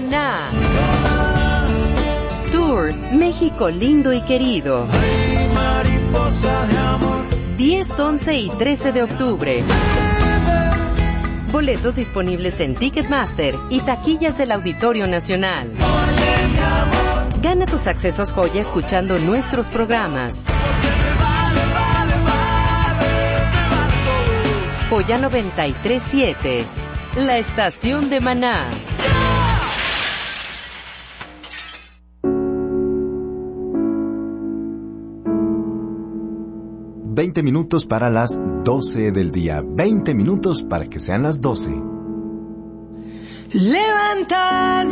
Maná. Tour México lindo y querido. 10, 11 y 13 de octubre. Boletos disponibles en Ticketmaster y taquillas del Auditorio Nacional. Gana tus accesos joya escuchando nuestros programas. Joya 93.7, la estación de Maná. ...20 minutos para las 12 del día. 20 minutos para que sean las 12. Levantar